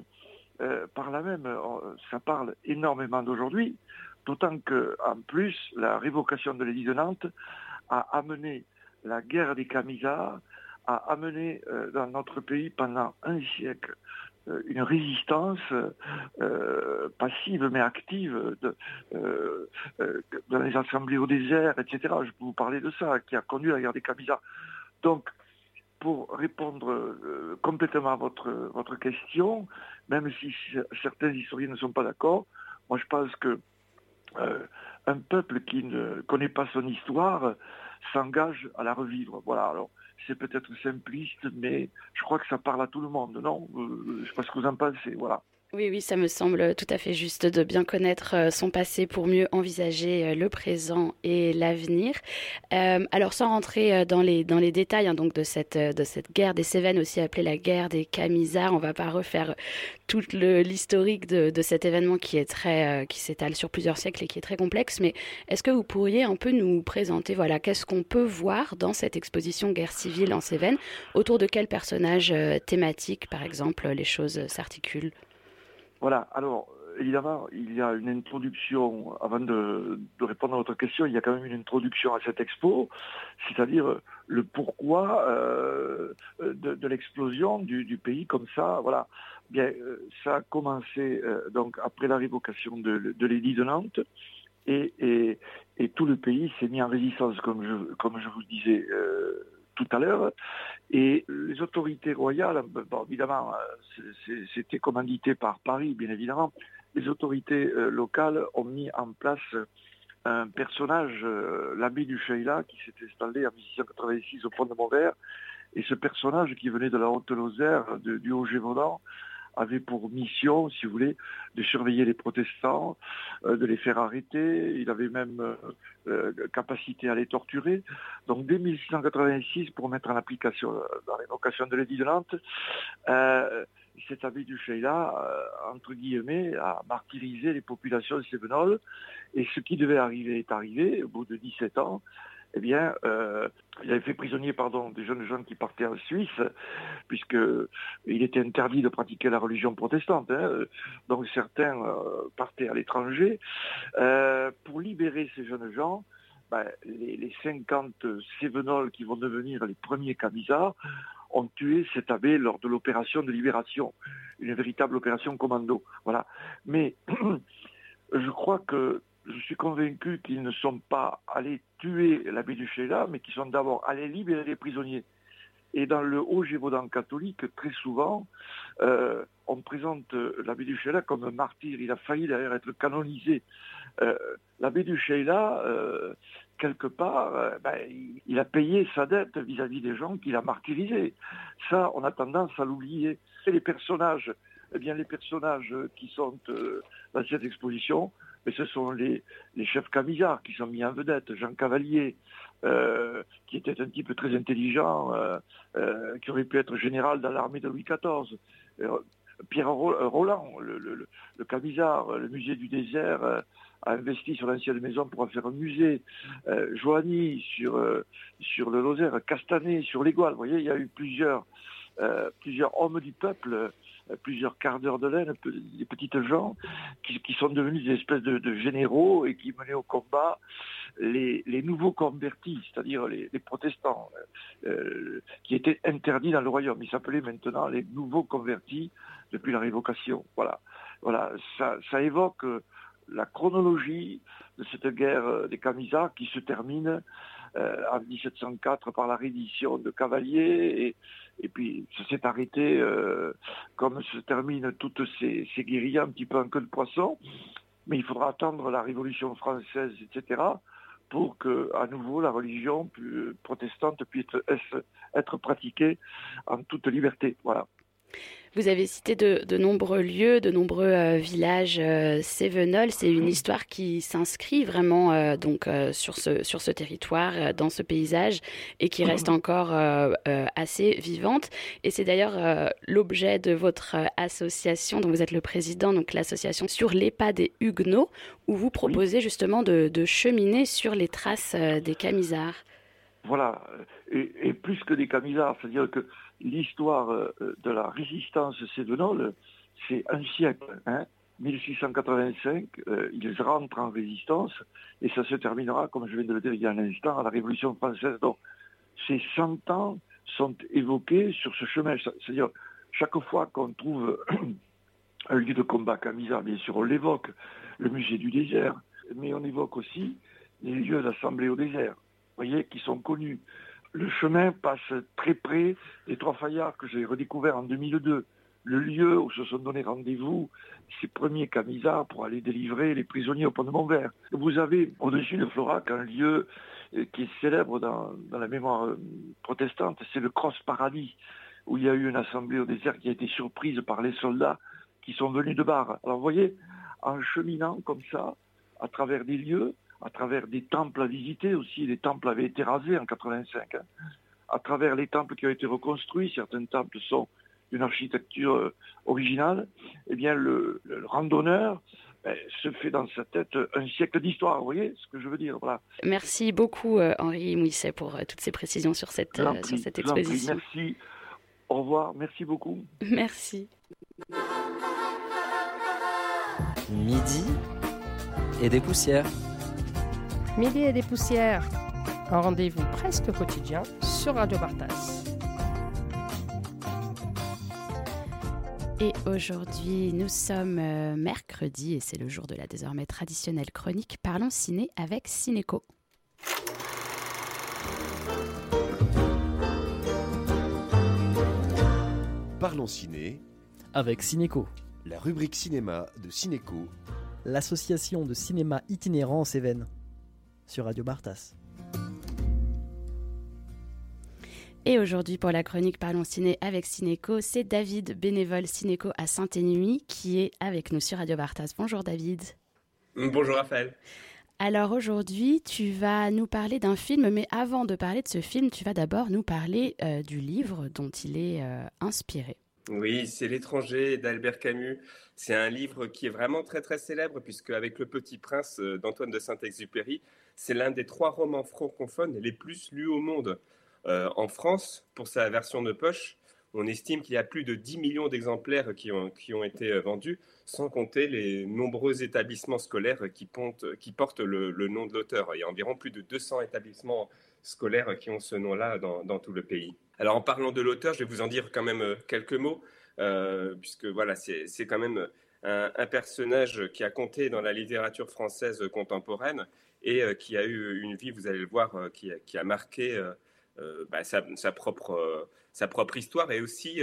[SPEAKER 9] ça parle énormément d'aujourd'hui, d'autant qu'en plus, la révocation de l'édit de Nantes a amené la guerre des Camisards, a amené dans notre pays pendant un siècle une résistance passive mais active dans les assemblées au désert, etc. Je peux vous parler de ça, qui a conduit à la guerre des Camisards. Donc, pour répondre complètement à votre question, même si certains historiens ne sont pas d'accord, moi je pense que un peuple qui ne connaît pas son histoire s'engage à la revivre. Voilà, alors c'est peut-être simpliste, mais je crois que ça parle à tout le monde, non ? Je sais pas ce que vous en pensez, voilà.
[SPEAKER 3] Oui, ça me semble tout à fait juste de bien connaître son passé pour mieux envisager le présent et l'avenir. Alors, sans rentrer dans les détails donc de cette guerre des Cévennes, aussi appelée la guerre des Camisards, on ne va pas refaire tout l'historique de cet événement qui s'étale sur plusieurs siècles et qui est très complexe. Mais est-ce que vous pourriez un peu nous présenter, qu'est-ce qu'on peut voir dans cette exposition guerre civile en Cévennes, autour de quels personnages thématiques, par exemple, les choses s'articulent ?
[SPEAKER 9] Voilà, alors évidemment, il y a une introduction, avant de répondre à votre question, il y a quand même une introduction à cette expo, c'est-à-dire le pourquoi de l'explosion du pays comme ça, voilà. Bien, ça a commencé donc après la révocation de l'édit de Nantes, et tout le pays s'est mis en résistance, comme je vous disais tout à l'heure, et les autorités royales, évidemment, c'était commandité par Paris, bien évidemment, les autorités locales ont mis en place un personnage, l'abbé du Sheila, qui s'est installé en 1686 au pont de Mauvert, et ce personnage qui venait de la Haute-Lozère, du Haut-Gévaudan, avait pour mission, si vous voulez, de surveiller les protestants, de les faire arrêter. Il avait même capacité à les torturer. Donc dès 1686, pour mettre en application la révocation de l'édit de Nantes, cet abbé du Sheila, entre guillemets, a martyrisé les populations cévenoles. Et ce qui devait arriver est arrivé. Au bout de 17 ans, il avait fait prisonnier des jeunes gens qui partaient en Suisse, puisqu'il était interdit de pratiquer la religion protestante. Donc certains partaient à l'étranger. Pour libérer ces jeunes gens, les 50 Cévenols qui vont devenir les premiers Camisards ont tué cet abbé lors de l'opération de libération, une véritable opération commando. Voilà. Mais je crois que je suis convaincu qu'ils ne sont pas allés tuer l'abbé du Sheila, mais qu'ils sont d'abord allés libérer les prisonniers. Et dans le Haut-Gévaudan catholique, très souvent, on présente l'abbé du Sheila comme un martyr. Il a failli d'ailleurs être canonisé. L'abbé du Sheila, quelque part, il a payé sa dette vis-à-vis des gens qu'il a martyrisés. Ça, on a tendance à l'oublier. Et les personnages qui sont dans cette exposition, mais ce sont les chefs camisards qui sont mis en vedette. Jean Cavalier, qui était un type très intelligent, qui aurait pu être général dans l'armée de Louis XIV. Pierre Roland, le camisard, le musée du désert, a investi sur l'ancienne maison pour en faire un musée. Joanny sur le Lozère, Castanet sur l'Égoile. Vous voyez, il y a eu plusieurs hommes du peuple, plusieurs quarts d'heure de laine, des petites gens qui sont devenus des espèces de généraux et qui menaient au combat les nouveaux convertis, c'est-à-dire les protestants, qui étaient interdits dans le royaume. Ils s'appelaient maintenant les nouveaux convertis depuis la révocation. Voilà, ça évoque la chronologie de cette guerre des Camisards qui se termine en 1704 par la reddition de Cavalier et puis ça s'est arrêté comme se terminent toutes ces guérillas un petit peu en queue de poisson, mais il faudra attendre la Révolution française, etc., pour que à nouveau la religion protestante puisse être pratiquée en toute liberté. Voilà.
[SPEAKER 3] Vous avez cité de nombreux lieux, de nombreux villages cévenols. C'est une histoire qui s'inscrit vraiment sur ce territoire, dans ce paysage, et qui reste encore assez vivante. Et c'est d'ailleurs l'objet de votre association, dont vous êtes le président, donc l'association Sur les pas des Huguenots, où vous proposez justement de cheminer sur les traces des Camisards.
[SPEAKER 9] Voilà, et plus que des Camisards, c'est-à-dire que l'histoire de la résistance cévenole, c'est un siècle. 1685, ils rentrent en résistance et ça se terminera, comme je viens de le dire il y a un instant, à la Révolution française. Donc, ces 100 ans sont évoqués sur ce chemin. C'est-à-dire, chaque fois qu'on trouve un lieu de combat Camisard, bien sûr, on l'évoque, le musée du désert, mais on évoque aussi les lieux d'assemblée au désert, vous voyez, qui sont connus. Le chemin passe très près des Trois Fayards que j'ai redécouvert en 2002, le lieu où se sont donné rendez-vous ces premiers Camisards pour aller délivrer les prisonniers au pont de Montvert. Vous avez au-dessus de Florac un lieu qui est célèbre dans la mémoire protestante, c'est le Cross Paradis, où il y a eu une assemblée au désert qui a été surprise par les soldats qui sont venus de Bar. Alors vous voyez, en cheminant comme ça, à travers des lieux, à travers des temples à visiter aussi, les temples avaient été rasés en 85, à travers les temples qui ont été reconstruits, certains temples sont d'une architecture originale, eh bien le randonneur se fait dans sa tête un siècle d'histoire, vous voyez ce que je veux dire, voilà.
[SPEAKER 3] Merci beaucoup Henri Mouisset pour toutes ces précisions sur cette exposition.
[SPEAKER 9] Merci, au revoir, merci beaucoup.
[SPEAKER 3] Merci.
[SPEAKER 5] Midi et des poussières.
[SPEAKER 4] Midi et des poussières, un rendez-vous presque quotidien sur Radio Bartas.
[SPEAKER 3] Et aujourd'hui, nous sommes mercredi et c'est le jour de la désormais traditionnelle chronique Parlons Ciné avec Cinéco.
[SPEAKER 10] Parlons Ciné
[SPEAKER 5] avec Cinéco,
[SPEAKER 10] la rubrique cinéma de Cinéco,
[SPEAKER 5] l'association de cinéma itinérant en Cévennes, sur Radio Bartas.
[SPEAKER 3] Et aujourd'hui, pour la chronique Parlons Ciné avec Cinéco, c'est David, bénévole Cinéco à Saint-Émilion, qui est avec nous sur Radio Bartas. Bonjour David.
[SPEAKER 11] Bonjour Raphaël.
[SPEAKER 3] Alors aujourd'hui, tu vas nous parler d'un film, mais avant de parler de ce film, tu vas d'abord nous parler du livre dont il est inspiré.
[SPEAKER 11] Oui, c'est L'étranger d'Albert Camus. C'est un livre qui est vraiment très très célèbre, puisque avec Le Petit Prince d'Antoine de Saint-Exupéry, c'est l'un des 3 romans francophones les plus lus au monde. En France, pour sa version de poche, on estime qu'il y a plus de 10 millions d'exemplaires qui ont été vendus, sans compter les nombreux établissements scolaires qui portent le nom de l'auteur. Il y a environ plus de 200 établissements scolaires qui ont ce nom-là dans tout le pays. Alors en parlant de l'auteur, je vais vous en dire quand même quelques mots, puisque voilà, c'est quand même un personnage qui a compté dans la littérature française contemporaine et qui a eu une vie, vous allez le voir, qui a marqué sa propre histoire, et aussi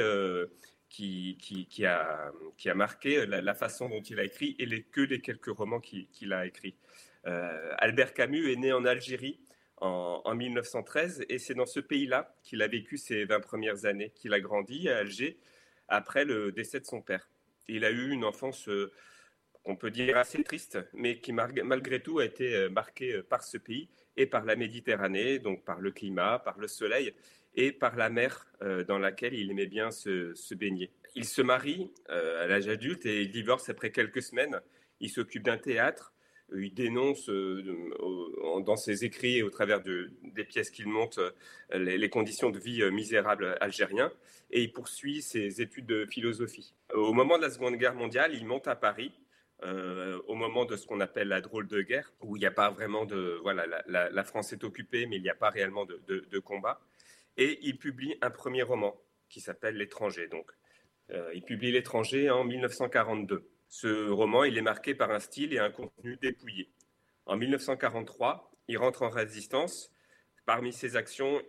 [SPEAKER 11] qui a marqué la façon dont il a écrit et les quelques romans qu'il a écrits. Albert Camus est né en Algérie en 1913, et c'est dans ce pays-là qu'il a vécu ses 20 premières années, qu'il a grandi à Alger après le décès de son père. Il a eu une enfance qu'on peut dire assez triste, mais qui malgré tout a été marquée par ce pays et par la Méditerranée, donc par le climat, par le soleil et par la mer dans laquelle il aimait bien se baigner. Il se marie à l'âge adulte et il divorce après quelques semaines. Il s'occupe d'un théâtre. Il dénonce dans ses écrits et au travers des pièces qu'il monte les conditions de vie misérables algériens, et il poursuit ses études de philosophie. Au moment de la Seconde Guerre mondiale, il monte à Paris, au moment de ce qu'on appelle la drôle de guerre, où il n'y a pas vraiment de... Voilà, la France est occupée, mais il n'y a pas réellement de combat. Et il publie un premier roman qui s'appelle L'Étranger. Donc, il publie L'Étranger en 1942. Ce roman, il est marqué par un style et un contenu dépouillé. En 1943, il rentre en résistance. Parmi ses actions,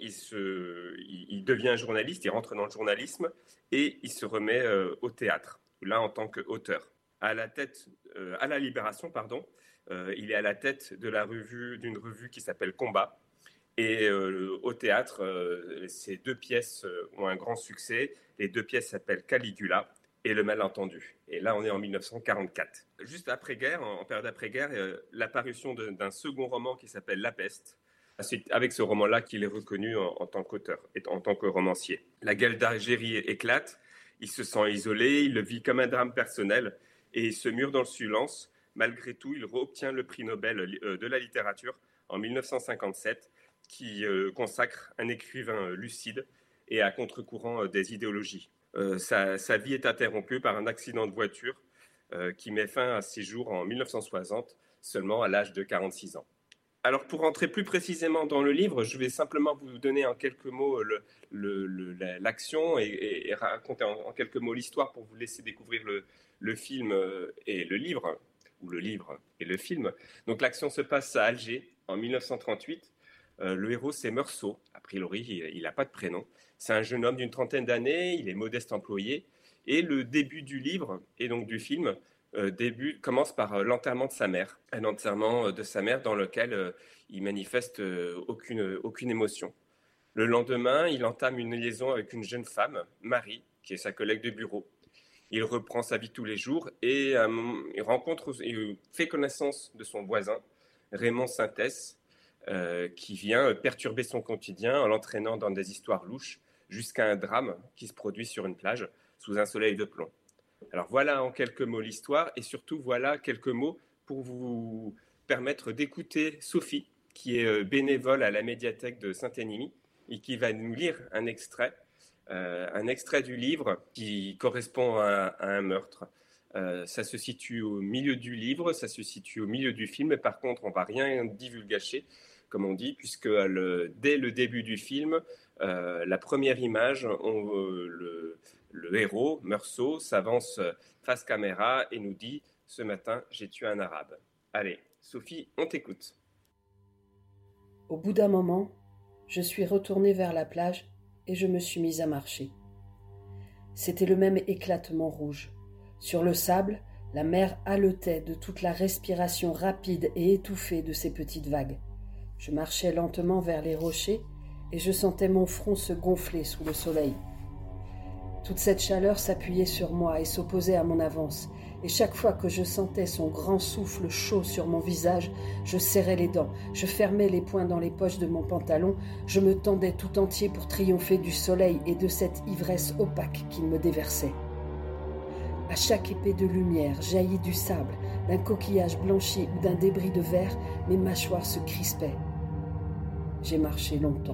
[SPEAKER 11] il devient journaliste, il rentre dans le journalisme et il se remet au théâtre, là en tant qu'auteur. À la Libération, il est à la tête d'une revue qui s'appelle Combat. Et au théâtre, ces 2 pièces ont un grand succès. Les 2 pièces s'appellent Caligula et Le Malentendu. Et là, on est en 1944. Juste après-guerre, en période après-guerre, l'apparition d'un second roman qui s'appelle La Peste. C'est avec ce roman-là qu'il est reconnu en tant qu'auteur et en tant que romancier. La guerre d'Algérie éclate, il se sent isolé, il le vit comme un drame personnel et il se mure dans le silence. Malgré tout, il obtient le prix Nobel de la littérature en 1957, qui consacre un écrivain lucide et à contre-courant des idéologies. Sa vie est interrompue par un accident de voiture qui met fin à ses jours en 1960, seulement à l'âge de 46 ans. Alors, pour rentrer plus précisément dans le livre, je vais simplement vous donner en quelques mots l'action et raconter en quelques mots l'histoire pour vous laisser découvrir le film et le livre, ou le livre et le film. Donc, l'action se passe à Alger en 1938. Le héros, c'est Meursault. A priori, il n'a pas de prénom. C'est un jeune homme d'une trentaine d'années, il est modeste employé. Et le début du livre, et donc du film, commence par l'enterrement de sa mère. Un enterrement de sa mère dans lequel il manifeste aucune émotion. Le lendemain, il entame une liaison avec une jeune femme, Marie, qui est sa collègue de bureau. Il reprend sa vie tous les jours et il fait connaissance de son voisin, Raymond Sintès, qui vient perturber son quotidien en l'entraînant dans des histoires louches jusqu'à un drame qui se produit sur une plage sous un soleil de plomb. Alors voilà en quelques mots l'histoire, et surtout voilà quelques mots pour vous permettre d'écouter Sophie, qui est bénévole à la médiathèque de Saint-Énimie et qui va nous lire un extrait du livre qui correspond à un meurtre. Ça se situe au milieu du livre, ça se situe au milieu du film, mais par contre on ne va rien divulgacher, comme on dit, puisque dès le début du film, la première image, le héros, Meursault, s'avance face caméra et nous dit « Ce matin, j'ai tué un arabe ». Allez, Sophie, on t'écoute.
[SPEAKER 12] Au bout d'un moment, je suis retournée vers la plage et je me suis mise à marcher. C'était le même éclatement rouge. Sur le sable, la mer haletait de toute la respiration rapide et étouffée de ces petites vagues. Je marchais lentement vers les rochers et je sentais mon front se gonfler sous le soleil. Toute cette chaleur s'appuyait sur moi et s'opposait à mon avance, et chaque fois que je sentais son grand souffle chaud sur mon visage, je serrais les dents, je fermais les poings dans les poches de mon pantalon, je me tendais tout entier pour triompher du soleil et de cette ivresse opaque qu'il me déversait. À chaque épée de lumière jaillie du sable, d'un coquillage blanchi ou d'un débris de verre, mes mâchoires se crispaient. J'ai marché longtemps.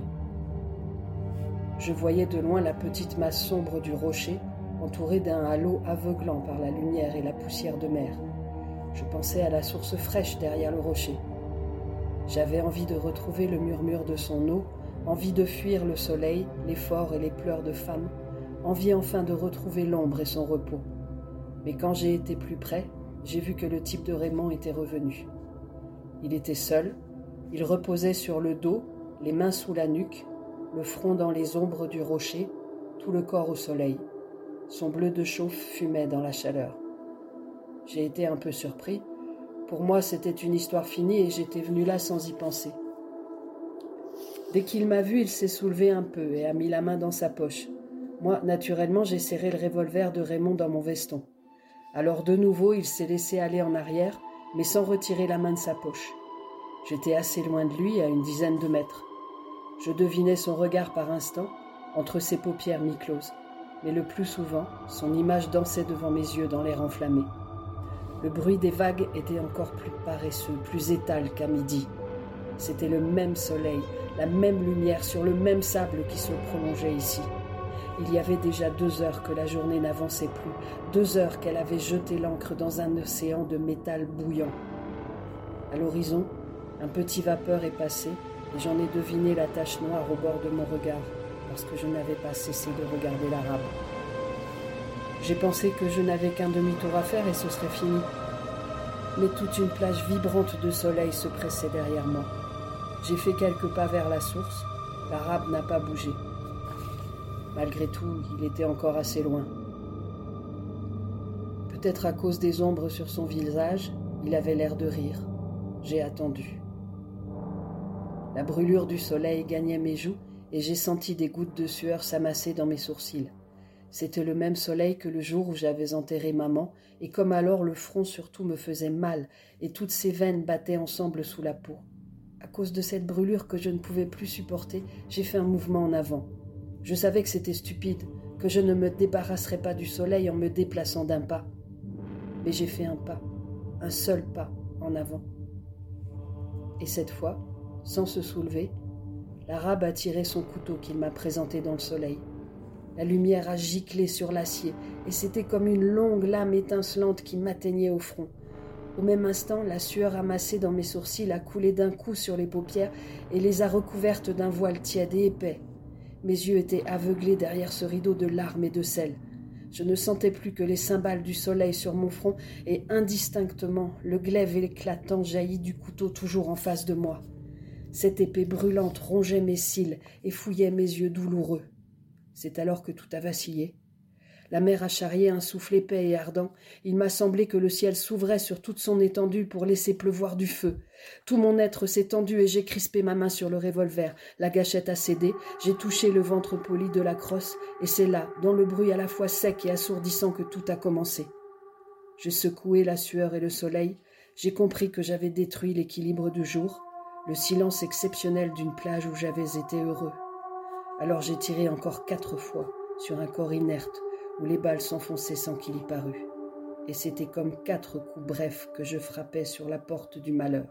[SPEAKER 12] Je voyais de loin la petite masse sombre du rocher, entourée d'un halo aveuglant par la lumière et la poussière de mer. Je pensais à la source fraîche derrière le rocher. J'avais envie de retrouver le murmure de son eau, envie de fuir le soleil, l'effort et les pleurs de femme, envie enfin de retrouver l'ombre et son repos. Mais quand j'ai été plus près, j'ai vu que le type de Raymond était revenu. Il était seul, il reposait sur le dos, les mains sous la nuque, le front dans les ombres du rocher, tout le corps au soleil. Son bleu de chauffe fumait dans la chaleur. J'ai été un peu surpris. Pour moi, c'était une histoire finie et j'étais venu là sans y penser. Dès qu'il m'a vu, il s'est soulevé un peu et a mis la main dans sa poche. Moi, naturellement, j'ai serré le revolver de Raymond dans mon veston. Alors de nouveau, il s'est laissé aller en arrière, mais sans retirer la main de sa poche. J'étais assez loin de lui, à une dizaine de mètres. Je devinais son regard par instant, entre ses paupières mi-closes. Mais le plus souvent, son image dansait devant mes yeux dans l'air enflammé. Le bruit des vagues était encore plus paresseux, plus étal qu'à midi. C'était le même soleil, la même lumière sur le même sable qui se prolongeait ici. Il y avait déjà 2 heures que la journée n'avançait plus, 2 heures qu'elle avait jeté l'ancre dans un océan de métal bouillant. À l'horizon, un petit vapeur est passé et j'en ai deviné la tache noire au bord de mon regard, parce que je n'avais pas cessé de regarder l'arabe. J'ai pensé que je n'avais qu'un demi-tour à faire et ce serait fini. Mais toute une plage vibrante de soleil se pressait derrière moi. J'ai fait quelques pas vers la source. L'arabe n'a pas bougé. Malgré tout, il était encore assez loin. Peut-être à cause des ombres sur son visage, il avait l'air de rire. J'ai attendu. La brûlure du soleil gagnait mes joues et j'ai senti des gouttes de sueur s'amasser dans mes sourcils. C'était le même soleil que le jour où j'avais enterré maman, et comme alors le front surtout me faisait mal, et toutes ses veines battaient ensemble sous la peau. À cause de cette brûlure que je ne pouvais plus supporter, j'ai fait un mouvement en avant. Je savais que c'était stupide, que je ne me débarrasserais pas du soleil en me déplaçant d'un pas. Mais j'ai fait un pas, un seul pas en avant. Et cette fois, sans se soulever, l'arabe a tiré son couteau qu'il m'a présenté dans le soleil. La lumière a giclé sur l'acier et c'était comme une longue lame étincelante qui m'atteignait au front. Au même instant, la sueur amassée dans mes sourcils a coulé d'un coup sur les paupières et les a recouvertes d'un voile tiède et épais. Mes yeux étaient aveuglés derrière ce rideau de larmes et de sel. Je ne sentais plus que les cymbales du soleil sur mon front et indistinctement le glaive éclatant jaillit du couteau toujours en face de moi. Cette épée brûlante rongeait mes cils et fouillait mes yeux douloureux. C'est alors que tout a vacillé. La mer a charrié un souffle épais et ardent. Il m'a semblé que le ciel s'ouvrait sur toute son étendue pour laisser pleuvoir du feu. Tout mon être s'est tendu et j'ai crispé ma main sur le revolver. La gâchette a cédé, j'ai touché le ventre poli de la crosse et c'est là, dans le bruit à la fois sec et assourdissant, que tout a commencé. J'ai secoué la sueur et le soleil. J'ai compris que j'avais détruit l'équilibre du jour, le silence exceptionnel d'une plage où j'avais été heureux. Alors j'ai tiré encore 4 fois sur un corps inerte où les balles s'enfonçaient sans qu'il y parût. Et c'était comme 4 coups brefs que je frappais sur la porte du malheur.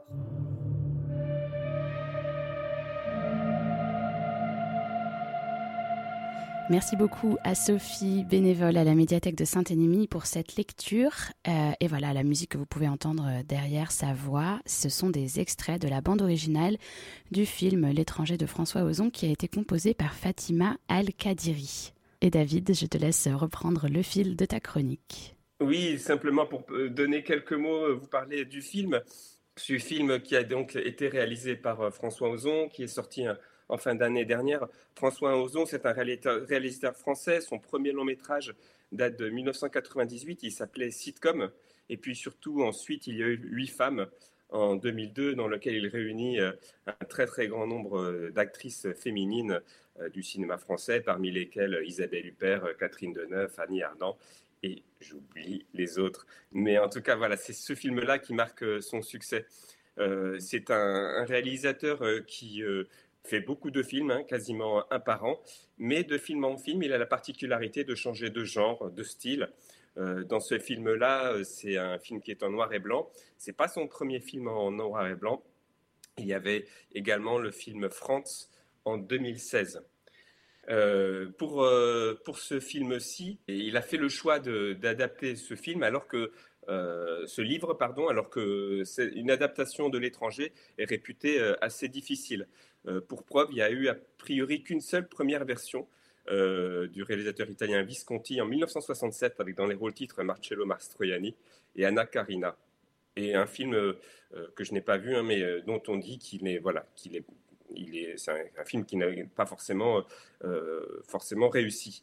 [SPEAKER 3] Merci beaucoup à Sophie, bénévole à la médiathèque de Saint-Émile, pour cette lecture. Et voilà, la musique que vous pouvez entendre derrière sa voix, ce sont des extraits de la bande originale du film L'étranger de François Ozon, qui a été composé par Fatima Al-Kadiri. Et David, je te laisse reprendre le fil de ta chronique.
[SPEAKER 11] Oui, simplement pour donner quelques mots, vous parlez du film. Ce film qui a donc été réalisé par François Ozon, qui est sorti en fin d'année dernière. François Ozon, c'est un réalisateur français. Son premier long métrage date de 1998. Il s'appelait Sitcom. Et puis surtout, ensuite, il y a eu 8 femmes en 2002, dans lequel il réunit un très très grand nombre d'actrices féminines du cinéma français, parmi lesquelles Isabelle Huppert, Catherine Deneuve, Annie Ardant, et j'oublie les autres. Mais en tout cas, voilà, c'est ce film-là qui marque son succès. C'est un réalisateur qui fait beaucoup de films, quasiment un par an, mais de film en film, il a la particularité de changer de genre, de style. Dans ce film-là, c'est un film qui est en noir et blanc. C'est pas son premier film en noir et blanc. Il y avait également le film France en 2016. Pour ce film-ci, il a fait le choix d'adapter ce film alors que alors que c'est une adaptation de L'étranger est réputée assez difficile. Pour preuve, il n'y a eu a priori qu'une seule première version du réalisateur italien Visconti en 1967 avec dans les rôles titres Marcello Mastroianni et Anna Karina. Et un film que je n'ai pas vu, mais dont on dit qu'il est c'est un film qui n'a pas forcément réussi.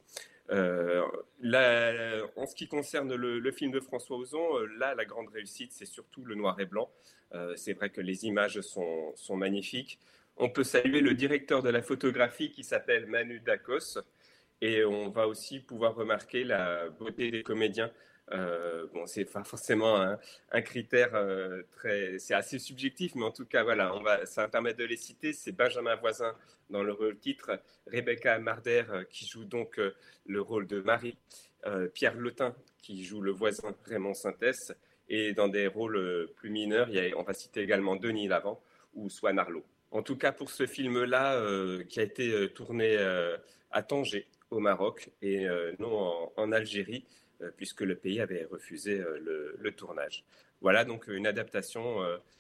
[SPEAKER 11] Là, en ce qui concerne le film de François Ozon, là, la grande réussite, c'est surtout le noir et blanc. C'est vrai que les images sont magnifiques. On peut saluer le directeur de la photographie qui s'appelle Manu Dacos, et on va aussi pouvoir remarquer la beauté des comédiens. Bon, c'est pas forcément un critère c'est assez subjectif, mais en tout cas, voilà, ça va permettre de les citer. C'est Benjamin Voisin dans le rôle titre, Rebecca Marder qui joue donc le rôle de Marie, Pierre Letin qui joue le voisin Raymond Sintès, et dans des rôles plus mineurs, on va citer également Denis Lavant ou Swan Arlo. En tout cas, pour ce film-là, qui a été tourné à Tanger, au Maroc, et non en Algérie, puisque le pays avait refusé le tournage. Voilà donc une adaptation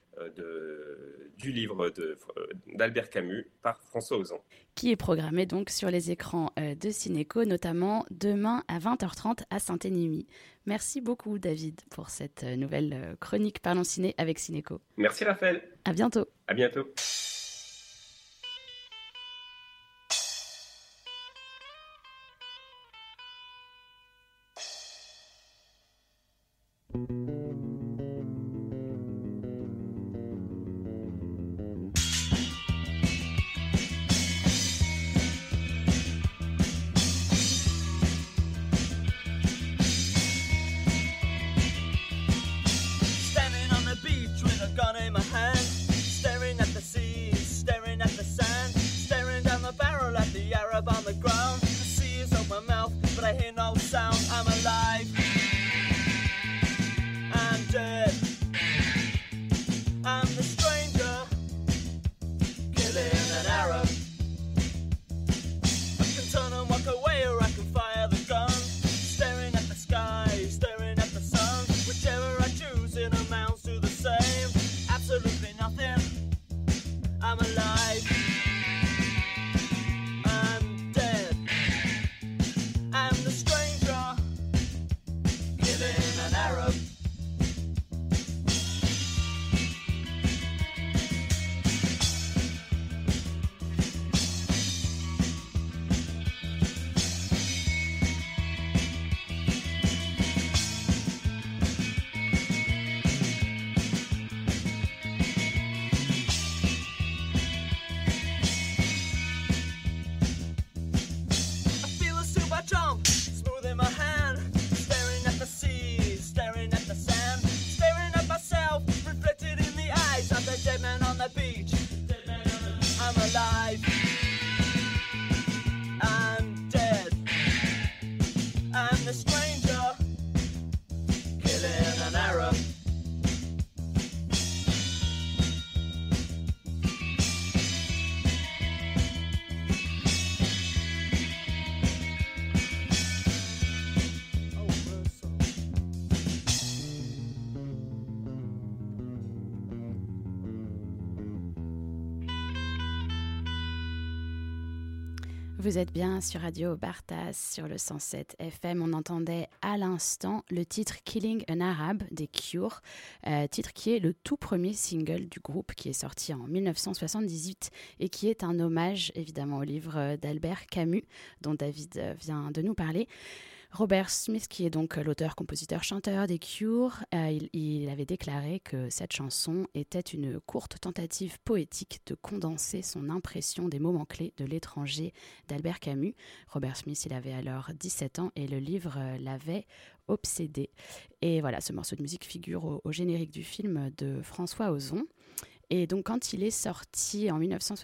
[SPEAKER 11] du livre d'Albert Camus par François Ozon.
[SPEAKER 3] Qui est programmé donc sur les écrans de Cinéco, notamment demain à 20h30 à Saint-Énimie. Merci beaucoup David pour cette nouvelle chronique Parlons Ciné avec Cinéco.
[SPEAKER 11] Merci Raphaël.
[SPEAKER 3] À bientôt.
[SPEAKER 11] À bientôt.
[SPEAKER 3] Vous êtes bien sur Radio Bartas, sur le 107 FM. On entendait à l'instant le titre Killing an Arab des Cure, titre qui est le tout premier single du groupe qui est sorti en 1978 et qui est un hommage évidemment au livre d'Albert Camus dont David vient de nous parler. Robert Smith, qui est donc l'auteur, compositeur, chanteur des Cure, il avait déclaré que cette chanson était une courte tentative poétique de condenser son impression des moments clés de l'étranger d'Albert Camus. Robert Smith, il avait alors 17 ans et le livre l'avait obsédé. Et voilà, ce morceau de musique figure au générique du film de François Ozon. Et donc, quand il est sorti en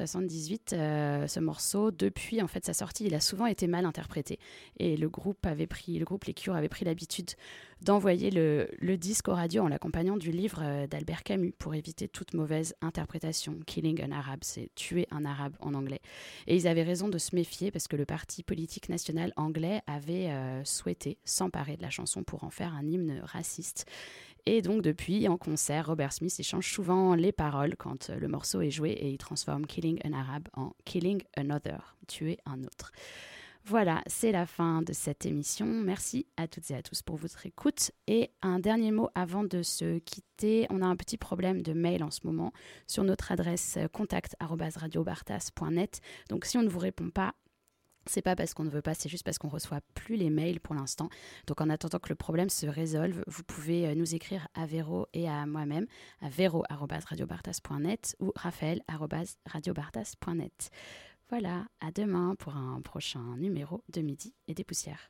[SPEAKER 3] 1978, ce morceau, depuis en fait sa sortie, il a souvent été mal interprété. Et le groupe Les Cure avait pris l'habitude d'envoyer le disque aux radios en l'accompagnant du livre d'Albert Camus pour éviter toute mauvaise interprétation. Killing an Arab, c'est tuer un arabe en anglais. Et ils avaient raison de se méfier parce que le parti politique national anglais avait souhaité s'emparer de la chanson pour en faire un hymne raciste. Et donc depuis, en concert, Robert Smith il change souvent les paroles quand le morceau est joué et il transforme Killing an Arab en Killing Another, tuer un autre. Voilà, c'est la fin de cette émission. Merci à toutes et à tous pour votre écoute. Et un dernier mot avant de se quitter. On a un petit problème de mail en ce moment sur notre adresse contact@radiobartas.net. Donc si on ne vous répond pas, c'est pas parce qu'on ne veut pas, c'est juste parce qu'on ne reçoit plus les mails pour l'instant. Donc en attendant que le problème se résolve, vous pouvez nous écrire à Véro et à moi-même à vero@radiobartas.net ou raphaël@radiobartas.net. Voilà, à demain pour un prochain numéro de Midi et des Poussières.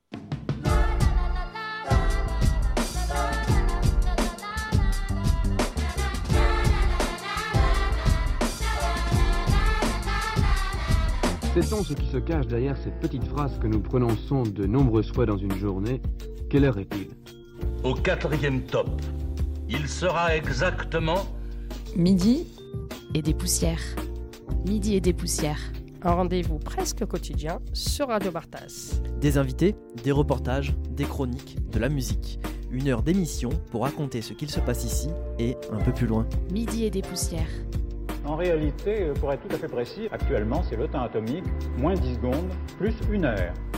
[SPEAKER 1] Sait-on ce qui se cache derrière cette petite phrase que nous prononçons de nombreuses fois dans une journée? Quelle heure est-il?
[SPEAKER 2] Au 4e top, il sera exactement
[SPEAKER 4] Midi
[SPEAKER 3] et des Poussières. Midi et des Poussières.
[SPEAKER 4] Un rendez-vous presque quotidien sur Radio Bartas.
[SPEAKER 5] Des invités, des reportages, des chroniques, de la musique. Une heure d'émission pour raconter ce qu'il se passe ici et un peu plus loin.
[SPEAKER 3] Midi et des Poussières.
[SPEAKER 6] En réalité, pour être tout à fait précis, actuellement c'est le temps atomique, moins 10 secondes, plus 1 heure.